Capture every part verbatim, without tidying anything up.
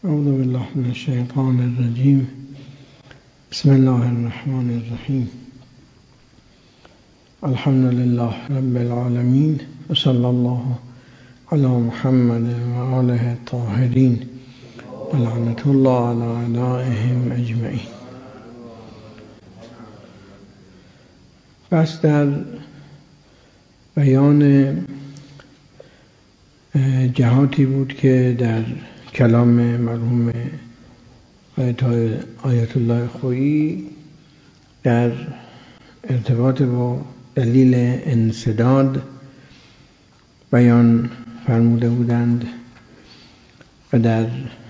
اعوذ بالله من الشیطان الرجیم. بسم الله الرحمن الرحیم. الحمد لله رب العالمین و صلی الله علی محمد و آله الطاهرین و لعنت الله علی اعدائهم اجمعین. پس در بیان جهاتی بود که در کلام مرحوم آیت الله خویی در ارتباط با دلیل انسداد بیان فرموده بودند و در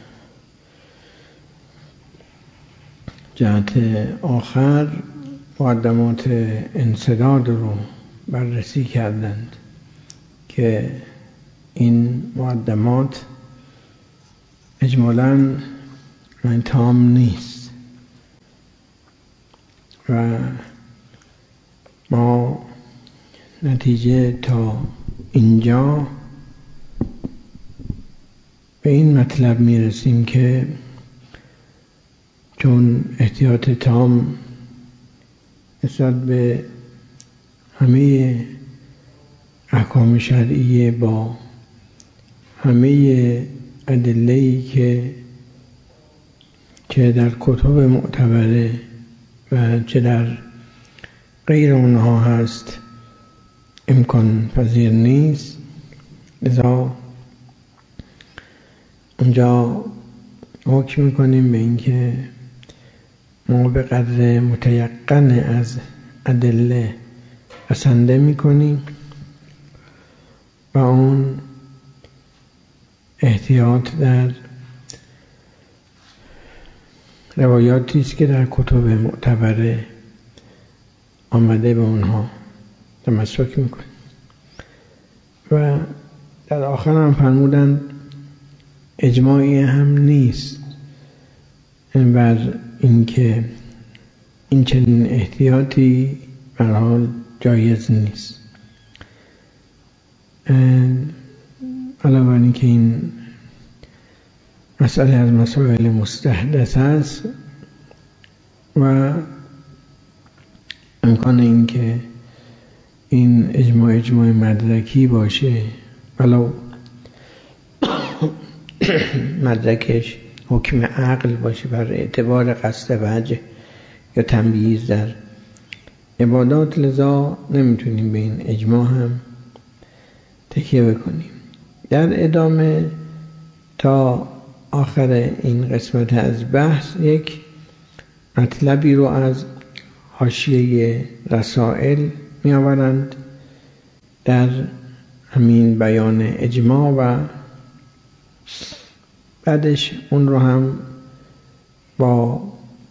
جهت آخر مقدمات انسداد رو بررسی کردند که این مقدمات اجمالاً تام نیست و ما نتیجه تا اینجا به این مطلب میرسیم که چون احتیاط تام نسبت به همه احکام شرعیه با همه ادله‌ای که چه در کتب معتبره و چه در غیر اونها هست امکان پذیر نیست، لذا اونجا حکم میکنیم به اینکه ما به قدر متیقن از ادله بسنده میکنیم و اون احتیاط در روایاتی است که در کتب معتبره آمده به اونها تمسک میکنیم. و در آخر هم فرمودند اجماعی هم نیست بر اینکه این چنین احتیاطی به هر حال جایز نیست. علاوه بر اینکه این مسئله از مسائل مستحدث است و امکان این که این اجماع اجماع مدرکی باشه ولو مدرکش حکم عقل باشه بر اعتبار قصد وجه یا تمییز در عبادات، لذا نمیتونیم به این اجماع هم تکیه بکنیم. در ادامه تا آخر این قسمت از بحث یک مطلبی رو از حاشیه رسائل می آورند در همین بیان اجماع و بعدش اون رو هم با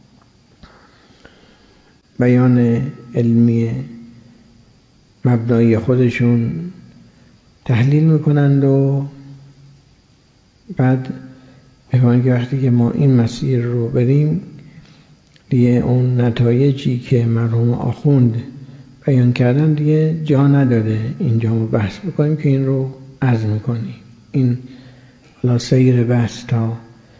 بیان علمی مبنای خودشون تحلیل میکنند و بعد بفهمید که وقتی که ما این مسیر رو بریم دیگه اون نتایجی که مرحوم آخوند بیان کردن دیگه جا نداره اینجا ما بحث بکنیم که این رو عرض میکنیم. این حالا سیر بحث تا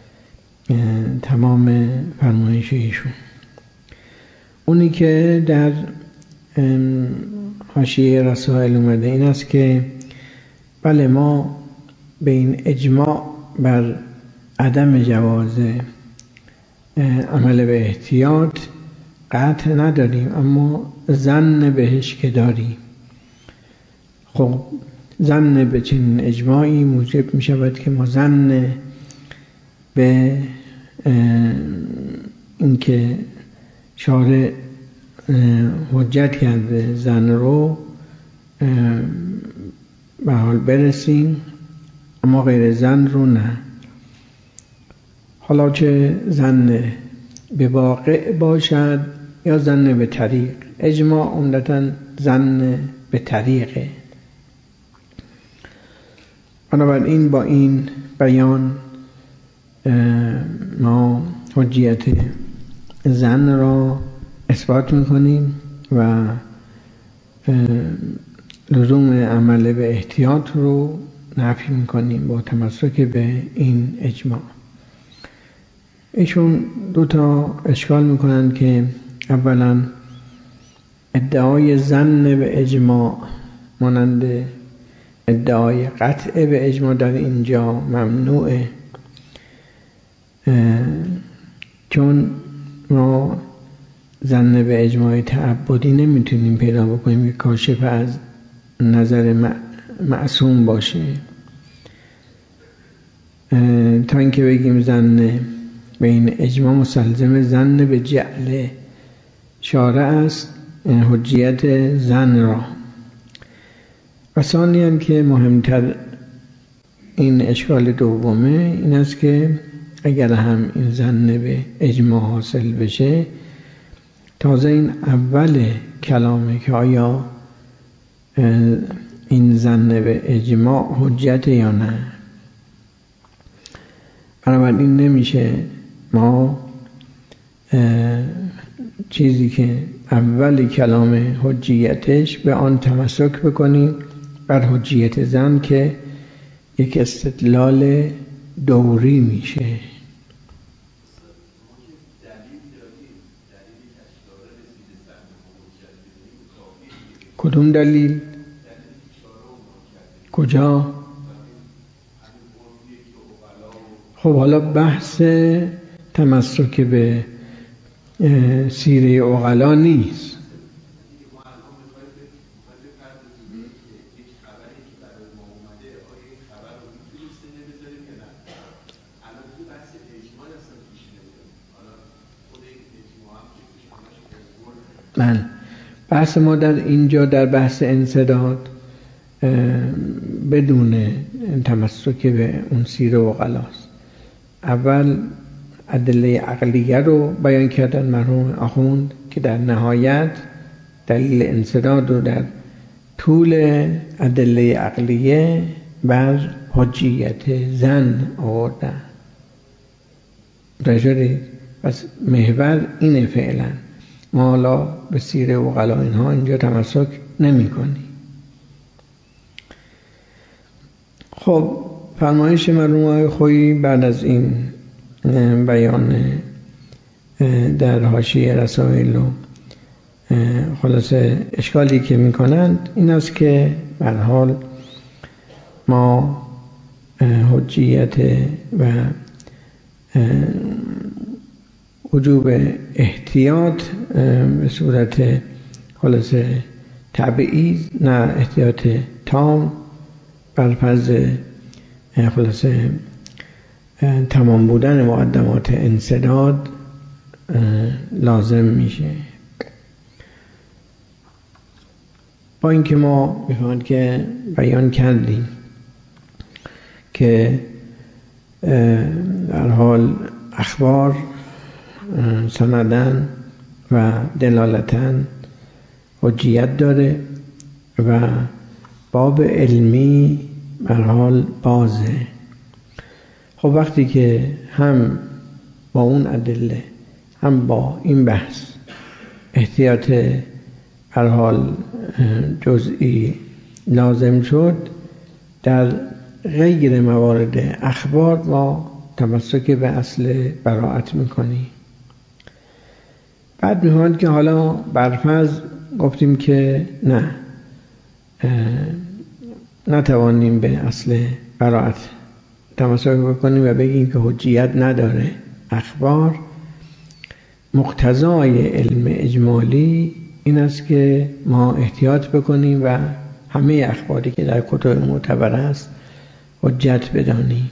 تمام فرمایش ایشون. اونی که در حاشیه رسائل اومده این است که بله ما به این اجماع بر عدم جواز عمل به احتیاط قطع نداریم، اما ظن بهش که داریم. خب ظن به چنین اجماعی موجب می شود که ما ظن به اینکه شارع حجت کرده ظن رو به حال برسیم، اما غیر ظن رو نه. حالا چه ظن به واقع باشد یا ظن به طریق، اجماع عمدتاً ظن به طریقه. بنابراین با این بیان ما حجیت ظن را اثبات میکنیم و لزوم عمل به احتیاط رو نفی میکنیم با تمسک به این اجماع. ایشون دو تا اشکال میکنن که اولا ادعای ظن به اجماع مانند ادعای قطع به اجماع در اینجا ممنوعه، چون ما ظن به اجماع تعبدی نمیتونیم پیدا بکنیم که کاشف از نظر معصوم باشه. تا اینکه بگیم ظن بین اجماع مسلزم ظن به جعل شارع است حجیت ظن را. و ثانیاً که مهمتر این اشکال دومه این است که اگر هم این ظن به اجماع حاصل بشه، تازه این اول کلامه که آیا این ظن به اجماع حجت یا نه. بنابراین نمیشه ما چیزی که اول کلام حجیتش به آن تمسک بکنیم بر حجیت ظن که یک استدلال دوری میشه. کدوم دلیل؟ کجا؟ خب حالا بحث تمسک به سیره عقلا نیست. من بحث ما در اینجا در بحث انسداد بدون تمسک به اون سیره عقلاست. اول ادله عقلیه رو بیان کردن مرحوم آخوند که در نهایت دلیل انسداد رو در طول ادله عقلیه بر حجیت ظن آوردن. رجلی پس محور اینه فعلا. ما حالا به سیره عقلا اینها اینجا تمسک نمی کنیم. خب فرمایش مرحوم آقای خویی بعد از این بیان در حاشیه رسائل و خلاصه اشکالی که می کنند این است که به هر حال ما حجیت و وجوب احتیاط به صورت خلاصه تبعیض، نه احتیاط تام بر فرض خلاصه تمام بودن مقدمات انسداد لازم میشه. با اینکه ما میخواهند که بیان کردیم که در حال اخبار سندن و دلالتن حجیت داره و باب علمی به هر حال بازه. خب وقتی که هم با اون ادله هم با این بحث احتیاط به هر حال جزئی لازم شد، در غیر موارد اخبار ما تمسک به اصل براءت میکنیم. بعد میخواند که حالا برفرض گفتیم که نه نتوانیم به اصل براءت تمسک بکنیم و بگیم که حجیت نداره اخبار. مقتضای علم اجمالی این است که ما احتیاط بکنیم و همه اخباری که در کتب معتبر است حجت بدانیم.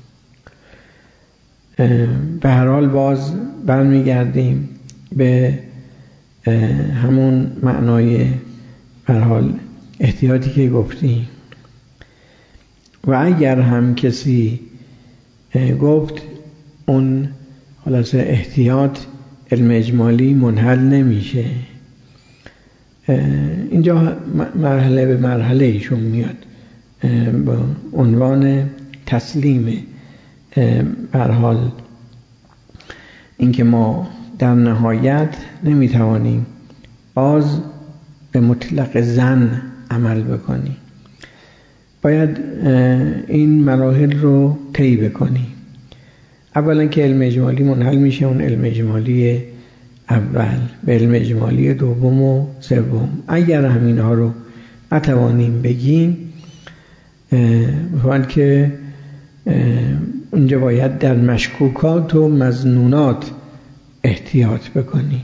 به هر حال باز برمیگردیم به همون معنای به هر حال احتیاطی که گفتیم. و اگر هم کسی گفت اون خلاصه احتیاط علم اجمالی منحل نمیشه، اینجا مرحله به مرحله ایشون میاد با عنوان تسلیم به هر حال اینکه ما در نهایت نمیتوانیم باز به مطلق ظن عمل بکنیم، باید این مراحل رو طی بکنیم. اولا که علم اجمالی منحل میشه اون علم اجمالی اول به علم اجمالی دوم و سوم. اگر همینها رو نتوانیم بگیم میگویند که اونجا باید در مشکوکات و مظنونات احتیاط بکنیم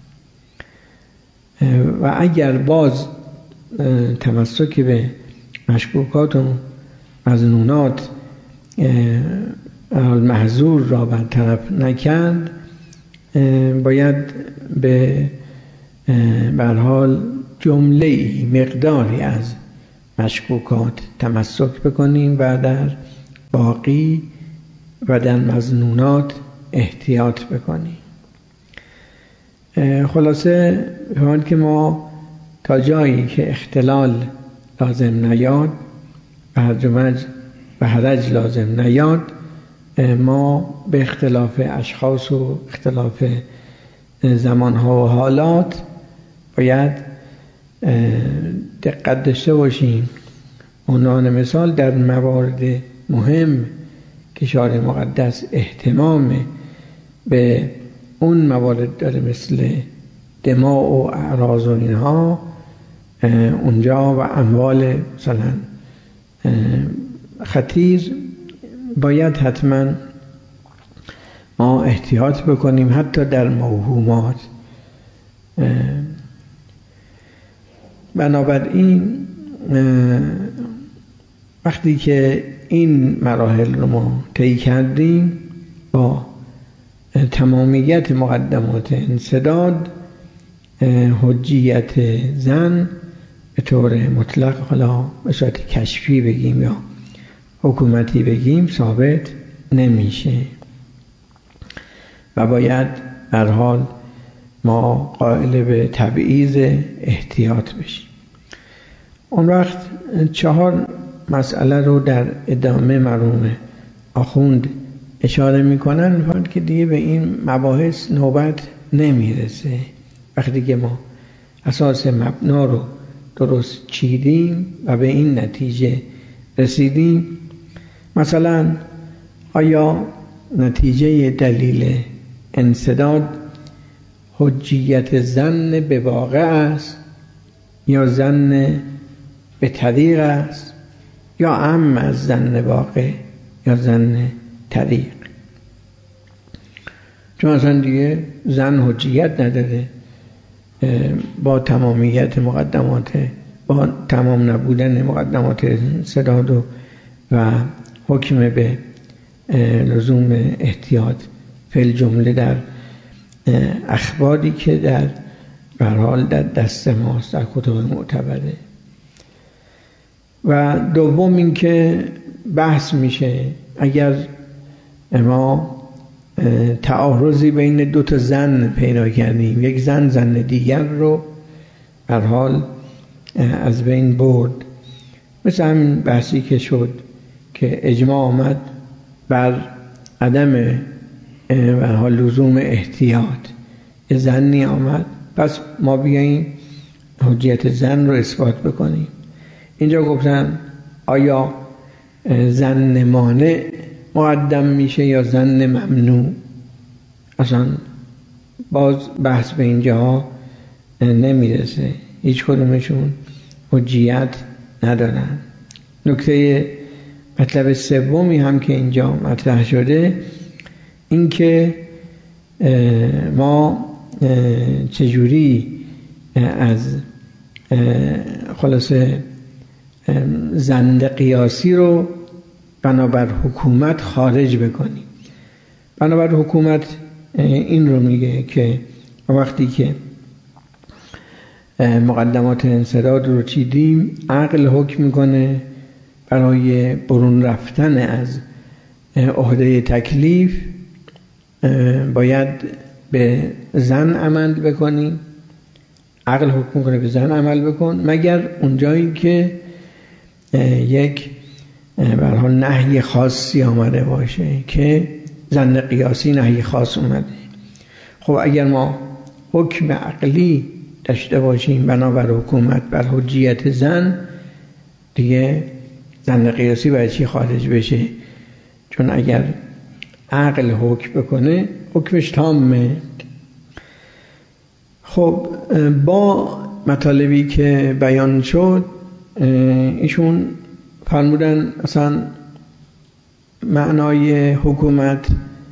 و اگر باز تمسک به مشکوکات و مظنونات المحظور را برطرف نکرد باید به به هر حال جمله مقداری از مشکوکات تمسک بکنیم و در باقی و در مظنونات احتیاط بکنیم. خلاصه بفرمایید که ما تا جایی که اختلال لازم نیاد و هرج و مرج و حرج لازم نیاد ما به اختلاف اشخاص و اختلاف زمانها و حالات باید دقت داشته باشیم. عنوان مثال در موارد مهم که شارع مقدس اهتمام به اون موارد داره مثل دماء و اعراض و اینها، اونجا و اموال مثلا خطیر باید حتما ما احتیاط بکنیم حتی در موهومات. بنابراین وقتی که این مراحل رو ما طی کردیم با تمامیت مقدمات انسداد حجیت زن به طور مطلق، حالا به صورت کشفی بگیم یا حکومتی بگیم، ثابت نمیشه و باید هر حال ما قائل به تبعیض احتیاط بشیم. اون وقت چهار مسئله رو در ادامه مرحوم آخوند اشاره میکنن، میگن که دیگه به این مباحث نوبت نمیرسه. وقتی که ما اساس مبنا رو درست چیدیم و به این نتیجه رسیدیم، مثلا آیا نتیجه دلیل انسداد حجیت ظن به واقع است یا ظن به طریق است یا عم از ظن واقع یا ظن طریق؟ چون اصلا دیگه ظن حجیت نداره با تمامیت مقدمات، با تمام نبودن مقدمات انسداد و, و حکم به لزوم احتیاط فی الجمله در اخباری که در به هر حال در دست ماست در کتب معتبره. و دوم این که بحث میشه اگر ما تعارضی بین دو تا زن پیدا کردیم، یک زن زن دیگر رو به هر حال از بین برد، مثل همین بحثی که شد که اجماع آمد بر عدم به هر حال لزوم احتیاط، یه زنی آمد پس ما بیاییم حجیت زن رو اثبات بکنیم. اینجا گفتن آیا زن مانع مقدم میشه یا زن ممنوع؟ اصلا باز بحث به اینجا نمیرسه، هیچ کدومشون حجیت ندارن. نکته مطلب سومی هم که اینجا مطرح شده این که ما چجوری از خلاصه زند قیاسی رو بنابر حکومت خارج بکنیم. بنابر حکومت این رو میگه که وقتی که مقدمات انسداد رو چیدیم، عقل حکم میکنه برای برون رفتن از عهده تکلیف باید به زن عمل بکنیم. عقل حکم میکنه به زن عمل بکن مگر اونجایی که یک به هر حال نهی خاصی آمده باشه که زن قیاسی نهی خاص اومده. خب اگر ما حکم عقلی داشته باشیم بنابر حکومت بر حجیت زن، دیگه زن قیاسی باید چی خارج بشه؟ چون اگر عقل حکم بکنه حکمش تامه. خب با مطالبی که بیان شد ایشون فرمودن اصلا معنای حکومت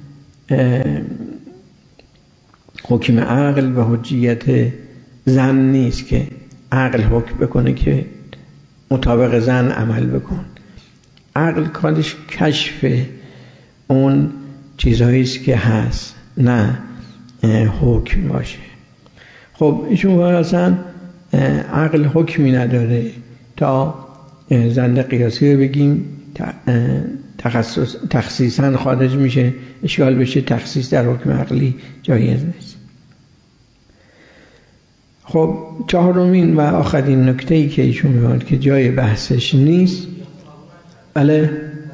حکم عقل و حجیت زن نیست که عقل حکم بکنه که مطابق زن عمل بکن. عقل کارش کشف اون چیزهایی است که هست، نه حکم باشه. خب ایشون اصلا عقل حکمی نداره تا زن قیاسی رو بگیم تخصص تخصیصا خارج میشه، اشکال بشه تخصیص در حکم عقلی جایز نیست. خب چهارمین و آخرین نکته‌ای که ایشون میگه که جای بحثش نیست، بله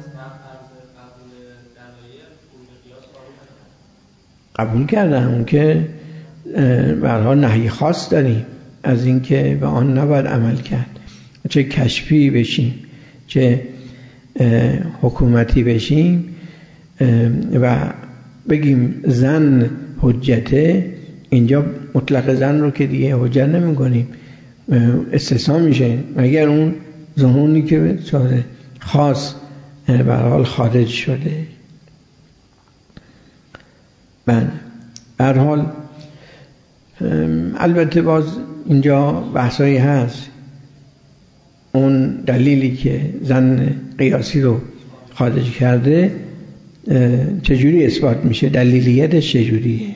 قبول کردم اون که به هر حال نهی خاص داریم از اینکه به آن نباید عمل کرد، چه کشفی بشیم چه حکومتی بشیم و بگیم زن حجته، اینجا مطلق زن رو که دیگه حجت نمی کنیم، استثناء میشه مگر اون ظنونی که به صورت خاص به هر حال خارج شده. بله به هر حال البته باز اینجا بحثایی هست، اون دلیلی که زن قیاسی رو خارج کرده چجوری اثبات میشه، دلیلیتش چجوریه.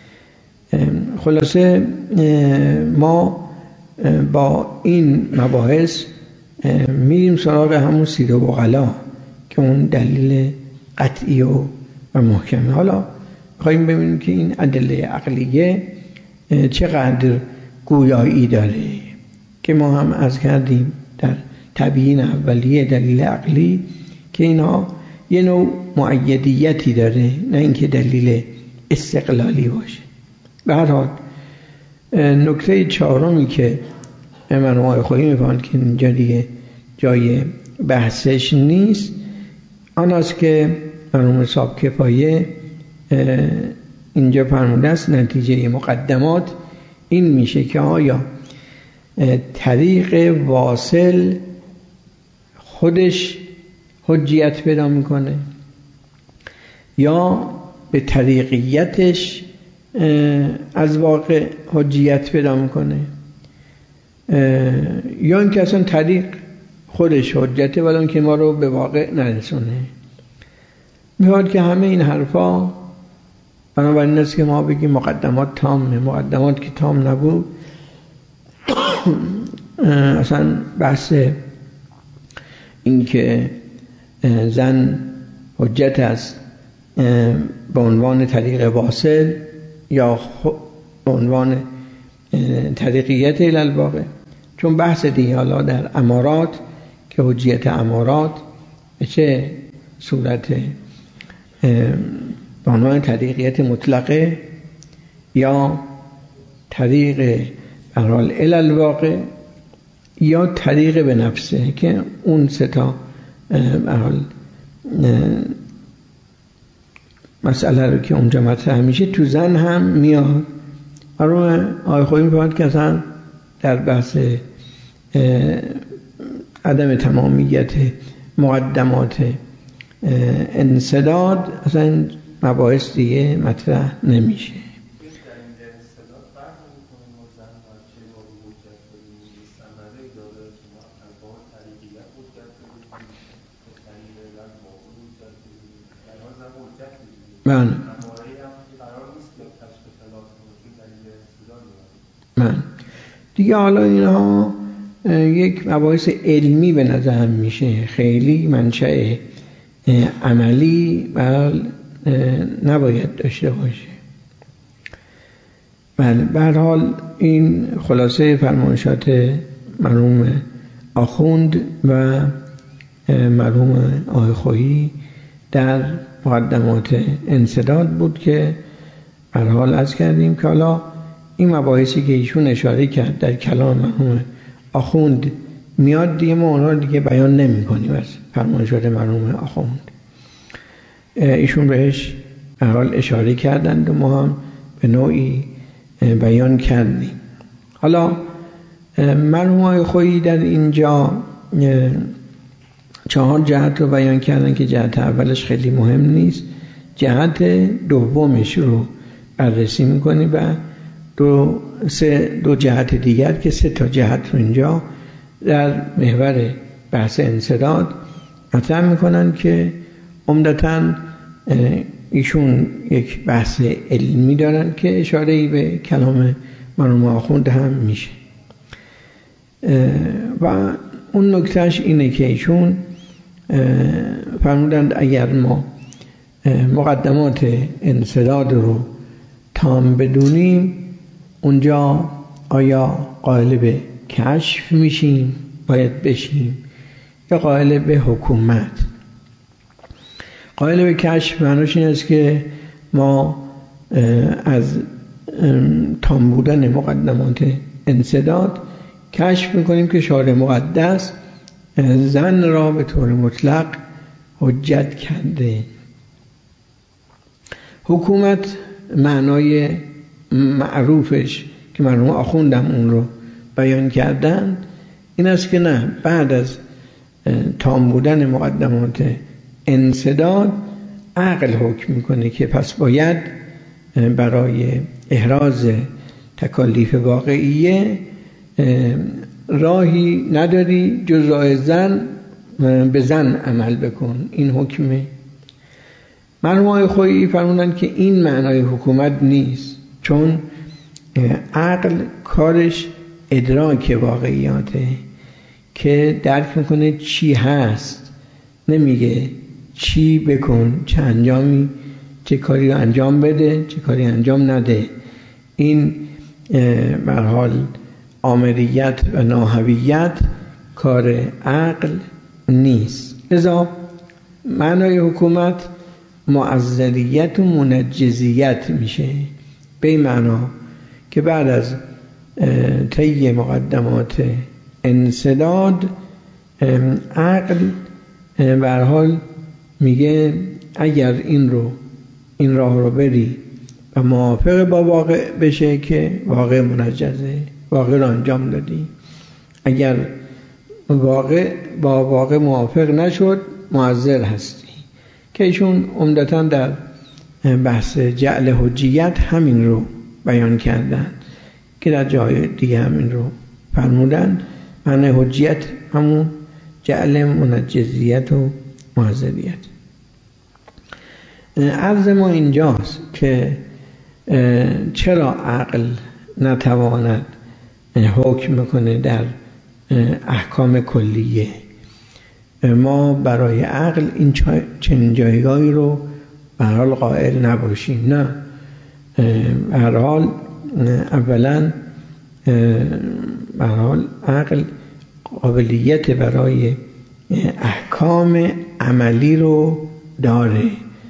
خلاصه ما با این مباحث میریم سراغ همون سیر و بغلا که اون دلیل قطعی و محکمه. حالا خواهیم ببینیم که این ادله عقلیه چقدر گویایی داره که ما هم عرض کردیم در تبیین اولیه دلیل عقلی که اینا یه نوع مؤیدیتی داره، نه اینکه دلیل استقلالی باشه. به هر حال نکته چهارمی که مرحوم آقای خویی می‌فرمایند که اینجا دیگه جای بحثش نیست، آن است که مرحوم صاحب کفایه اینجا فرموده است نتیجه مقدمات این میشه که آیا طریق واصل خودش حجیت پیدا میکنه یا به طریقیتش از واقع حجیت پیدا میکنه، یا اینکه اصلا طریق خودش حجته ولی اینکه ما رو به واقع نرسونه. میاد که همه این حرفا بنابراین است که ما بگیم مقدمات تامه. مقدمات که تام نبود اصلا بحث این که زن حجت است به عنوان طریق واصل یا به عنوان طریقیت الالواقع، چون بحث دیگه حالا در امارات که حجیت امارات به چه صورت به عنوان طریقیت مطلقه یا طریق به هر حال الالواقع یا طریق به نفسه، که اون سه تا به هر حال مسئله رو که اونجا مطرح میشه تو زن هم میاد. برای آقای خویی می‌فرماید که اصلا در بحث عدم تمامیت مقدمات انسداد اصلا مباحث دیگه مطرح نمیشه. من من دیگه حالا اینها یک مباحث علمی به نظر میشه، خیلی منشأ عملی بل نباید داشته باشه. بله به هر حال این خلاصه فرمایشات مرحوم آخوند و مرحوم آقای خویی در مقدمات انسداد بود که به هر حال عرض کردیم که حالا این مباحثی که ایشون اشاره کرد در کلام مرحوم آخوند میاد دیگه ما اونها دیگه بیان نمی کنیم از فرمایشات مرحوم آخوند. ایشون بهش به هر حال اشاره کردند و ما هم به نوعی بیان کردیم. حالا مرحوم آقای خویی در اینجا چهار جهت رو بیان کردن که جهت اولش خیلی مهم نیست، جهت دومش رو بررسی میکنیم و دو سه دو جهت دیگر که سه تا جهت رو اینجا در محور بحث انسداد مطرح میکنن که عمدتاً ایشون یک بحث علمی دارن که اشاره‌ای به کلام مرحوم آخوند هم میشه و اون نکتهش اینه که ایشون فرمودند اگر ما مقدمات انسداد رو تام بدونیم اونجا آیا قائل به کشف میشیم باید بشیم یا قائل به حکومت. قائل به کشف معنیش این است که ما از تام بودن مقدمات انسداد کشف میکنیم که شارع مقدس زن را به طور مطلق حجت کرده. حکومت معنای معروفش که مرحوم آخوندم اون رو بیان کردن این است که نه، بعد از تام بودن مقدمات انسداد عقل حکم میکنه که پس باید برای احراز تکالیف واقعیه راهی نداری جز راه زن، به زن عمل بکن. این حکمه. مرحوم آقای خویی فرمودن که این معنای حکومت نیست، چون عقل کارش ادراک واقعیاته که درک میکنه چی هست، نمیگه چی بکن، چه انجامی، چه کاری رو انجام بده، چه کاری انجام نده. این به هر حال آمریت و ناهویت کار عقل نیست. لذا معنای حکومت معزلیت و منجزیت میشه، به این معنا که بعد از طی مقدمات انسداد عقل به هر حال میگه اگر این رو این راه رو بری و موافق با واقع بشه که واقع منجزه، واقع رو انجام دادی. اگر واقع با واقع موافق نشد معذر هستی، که ایشون عمدتاً در بحث جعل حجیت همین رو بیان کردن که در جای دیگه همین رو فرمودن. معنی حجیت همون جعل منجزیت و معذریت. عرض ما اینجاست که چرا عقل نتواند حکم میکنه در احکام کلیه. ما برای عقل این چنین جایگاهی رو به هر حال قائل نباشیم. نه، به هر حال اولا به هر حال عقل قابلیت برای احکام عملی رو داره.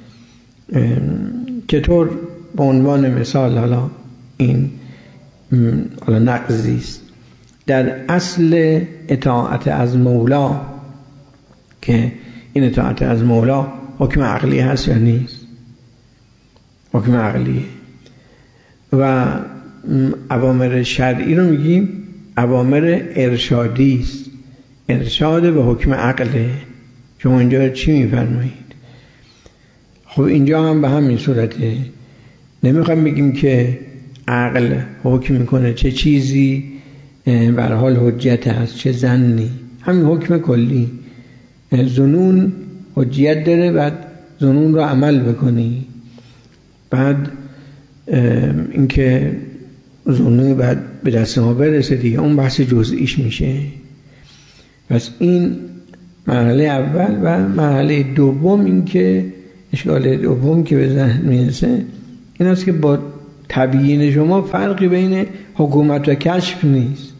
چطور؟ به عنوان مثال حالا این حالا نقضی است در اصل اطاعت از مولا، که این اطاعت از مولا حکم عقلی هست یا نیست؟ حکم عقلیه. و اوامر شرعی رو میگیم اوامر ارشادی است، ارشاد به حکم عقله. شما اینجا چی میفرمایید؟ خب اینجا هم به همین صورته. نمیخوام بگیم که عقل حکم میکنه چه چیزی به هر حال حجت هست، چه ظنی. همین حکم کلی. ظنون حجیت داره، بعد ظنون رو عمل بکنی، بعد اینکه ظنون بعد به دست ما برسه دیگه، اون بحث جزئیش میشه. پس این مرحله اول. و مرحله دوم این که اشکال دوم که به ذهن میرسه این است که با تبیین شما فرقی بین حکومت و کشف نیست.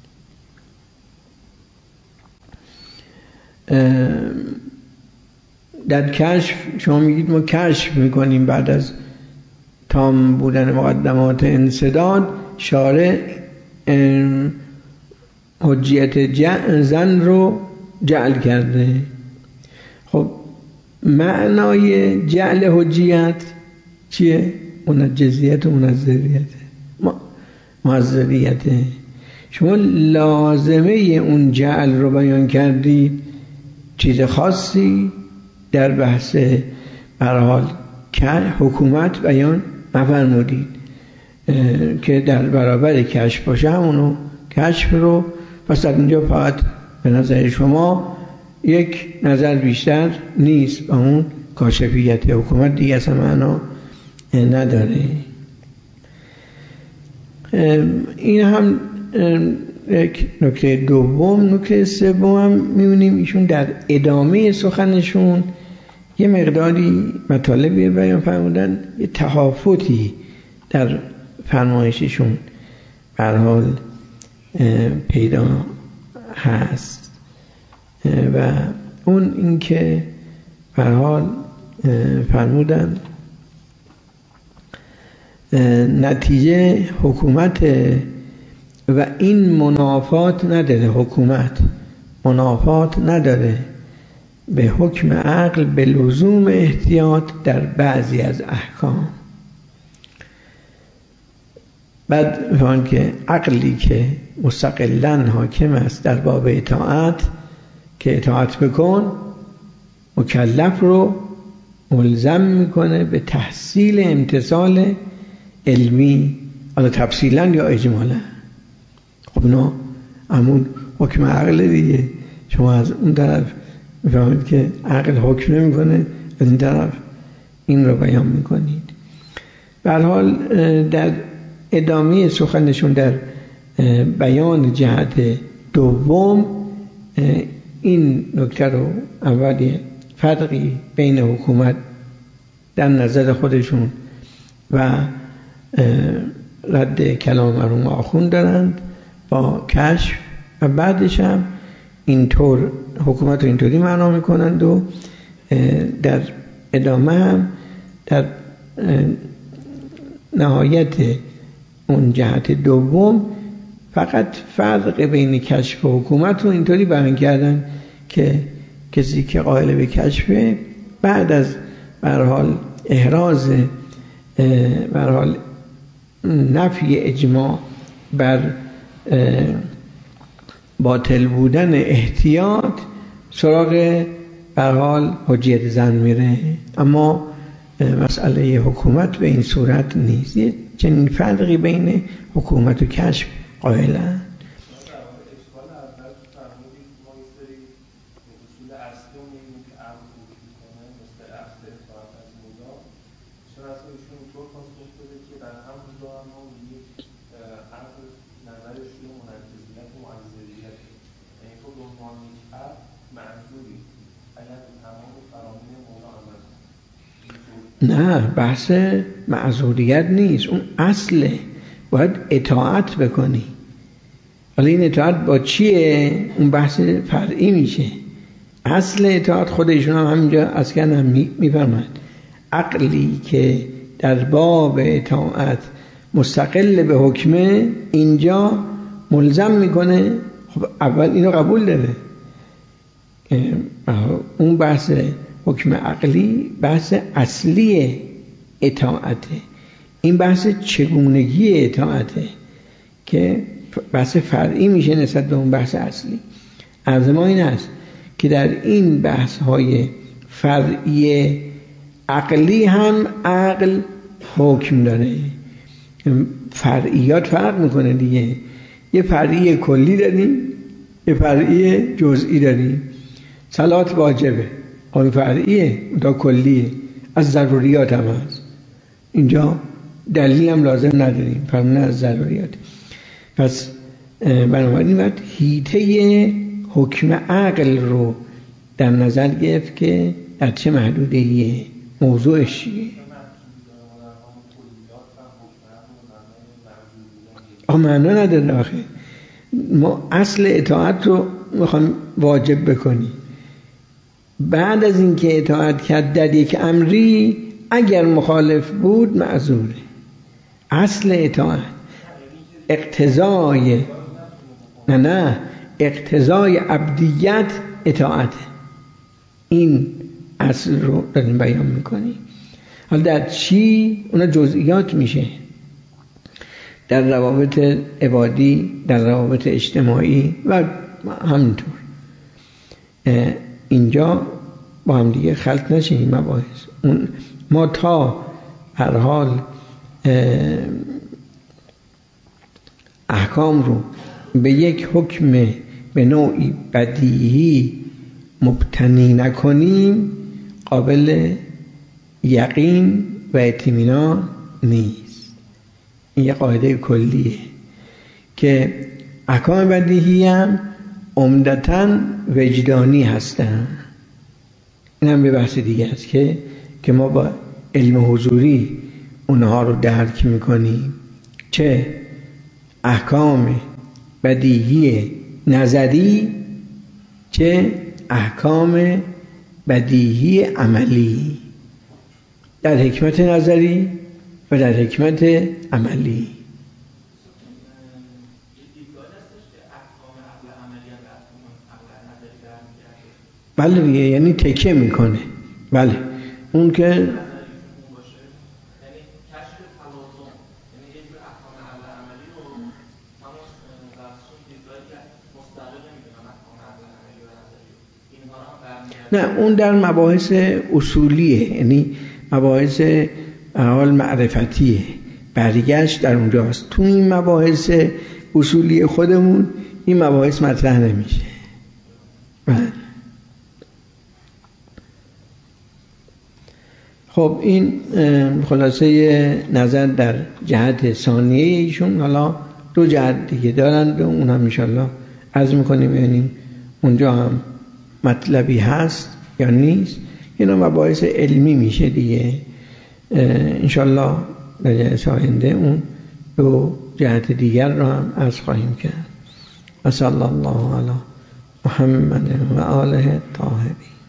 در کشف شما میگید ما کشف میکنیم بعد از تام بودن مقدمات انسداد شارع حجیت زن رو جعل کرده. خب معنای جعل حجیت چیه؟ منجزیت و منظریت معذریت. شما لازمه اون جعل رو بیان کردید، چیز خاصی در بحث به هر حال حکومت بیان نفرمودید که در برابر کشف باشه، همونو کشف رو پس در اینجا فقط به نظر شما یک نظر بیشتر نیست، با اون کاشفیت حکومت دیگه اصلا معنا نداره. این هم یک نکته دوم. نکته سوم هم می‌بینیم ایشون در ادامه سخنشون یه مقداری مطالبی بیان فرمودن، یه تهافتی در فرمایششون به هر حال پیدا هست و اون اینکه به هر حال فرمودن نتیجه حکومت و این منافات نداره، حکومت منافات نداره به حکم عقل به لزوم احتیاط در بعضی از احکام. بعد فهمن که عقلی که مستقلاً حاکم است در باب اطاعت که اطاعت بکن، مکلف رو ملزم میکنه به تحصیل امتثال علمی، حالا تفصیلاً یا اجمالاً. خب اینا همون حکم عقل دیگه، شما از اون طرف میفهمید که عقل حکم نمیکنه، از این طرف این رو بیان میکنید. به هر حال در ادامه سخنشون در بیان جهت دوم این نکته رو، اولی فرقی بین حکومت در نظر خودشون و رد کلام مرحوم آخوند دارند با کشف، و بعدش هم اینطور حکومت رو اینطوری معنا میکنند و در ادامه هم در نهایت اون جهت دوم فقط فرق بین کشف و حکومت رو اینطوری بیان کردن که کسی که قائل به کشف بعد از به هر حال احراز به هر حال نفی اجماع بر باطل بودن احتیاط سراغ به هر حال حجیت زن میره، اما مسئله حکومت به این صورت نیست. یه چنین فرقی بین حکومت و کشف قائلن. نه، بحث معذوریت نیست، اون اصله، باید اطاعت بکنی. ولی این اطاعت با چیه؟ اون بحث فرعی میشه. اصل اطاعت خودشون هم همینجا از کن هم میفرمند عقلی که در باب اطاعت مستقل به حکمه، اینجا ملزم میکنه. خب اول اینو قبول داره، اون بحث حکم عقلی بحث اصلی اطاعته، این بحث چگونگی اطاعته که بحث فرعی میشه نسبت به اون بحث اصلی. عرض ما این است که در این بحث های فرعی عقلی هم عقل حکم داره. فرعیات فرق میکنه دیگه، یه فرعی کلی داریم، یه فرعی جزئی داریم. صلات واجبه، آن فرعیه، تا کلیه، از ضروریات هم هست. اینجا دلیل هم لازم نداریم، فرمونه از ضروریات. پس بنابراین باید حیطه حکم عقل رو در نظر گرفت که در چه محدودهیه، موضوعش چیه. آه معنا نداره آخه. ما اصل اطاعت رو میخوایم واجب بکنی، بعد از اینکه اطاعت کرد در یک امری اگر مخالف بود معذوره. اصل اطاعت اقتضای نه نه اقتضای عبدیت اطاعته، این اصل رو داریم بیان میکنی. حالا در چی اونا جزئیات میشه، در روابط عبادی، در روابط اجتماعی و همینطور. اینجا با هم دیگه خلط نشه این مباحث. اون ما تا هر حال احکام رو به یک حکم به نوعی بدیهی مبتنی نکنیم قابل یقین و اطمینان نیست. این یه قاعده کلیه که احکام بدیهی هم عمدتاً وجدانی هستن. این هم به بحث دیگه است که که ما با علم حضوری اونها رو درک میکنیم، چه احکام بدیهی نظری چه احکام بدیهی عملی، در حکمت نظری و در حکمت عملی. بله دیگه، یعنی تکیه میکنه. بله اون که نه، اون در مباحث اصولیه، یعنی مباحث حال معرفتیه، برگشت در اونجاست. تو این مباحث اصولی خودمون این مباحث مطرح نمیشه. بله. خب این خلاصه نظر در جهت ثانیه ایشون. حالا دو جهت دیگه دارن و اون هم انشالله عرض میکنیم ببینیم اونجا هم مطلبی هست یا نیست. اینا مباحث علمی میشه دیگه. انشالله در جلسه آینده اون دو جهت دیگر رو هم عرض خواهیم کرد. و صلی الله علی محمد و آله الطاهرین.